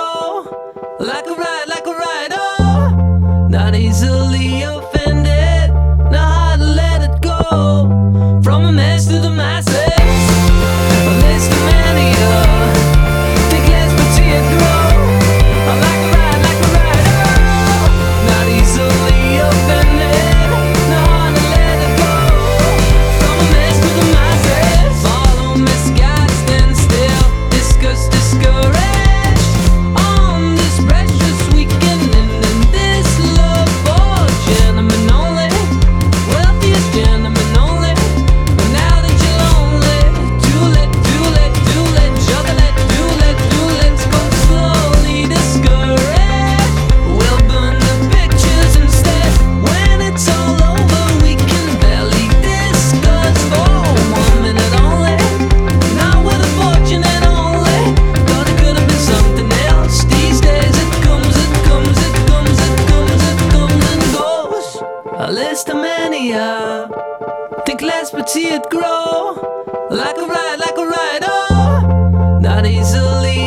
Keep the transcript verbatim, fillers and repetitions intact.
go. Like a ride, like a ride, oh. Not easily offended, not hard to let it go. From a mess to the masses, a list of many, uh, think less but see it grow. Like a ride, like a ride, oh. Not easily offended, not hard to let it go. From a mess to the masses, follow misguided, stand still, discuss, discouraged. On this precious weekend and in this love for gentlemen only, wealthiest gentlemen only. But now that you're lonely, too late, too late, too late, juggle it, too late, too late. Go slowly, discouraged. We'll burn the pictures instead. When it's all over, we can barely discuss for one minute only. Not with a fortune and only. Thought it could have been something else. These days it comes, it comes, it comes, it comes, it comes and goes. A list of many, uh, think less but see it grow. Like a ride, like a ride, oh. Not easily